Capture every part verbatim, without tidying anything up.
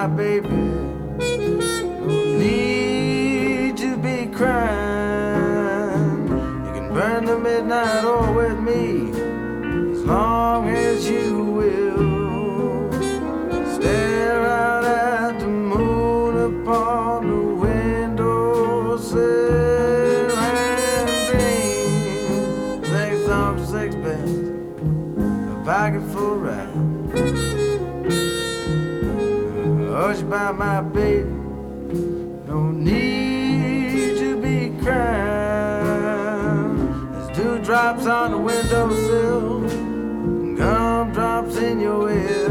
my baby. No need to be crying. You can burn the midnight oil with me as long as you will. Stare out at the moon upon the windowsill and dream. Six on sixpence, a pocket full ride. Hush by my baby, no need to be crying. There's dewdrops on the windowsill, and gumdrops in your ear.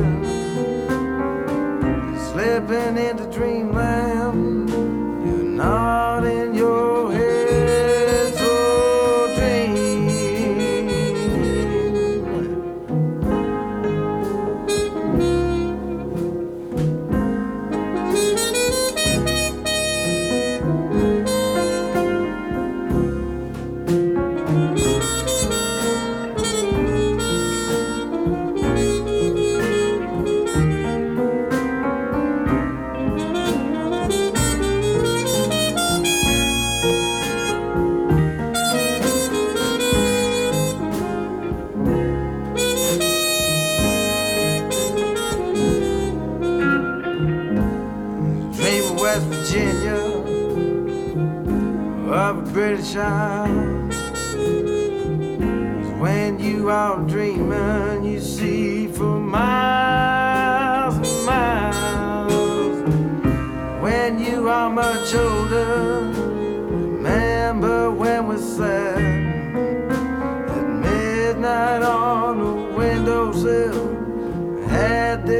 You're slipping into dreamland, you're not in your head, so dream. West Virginia, of a British Isle. When you are dreaming, you see for miles and miles. When you are much older, remember when we sat at midnight on the windowsill, had this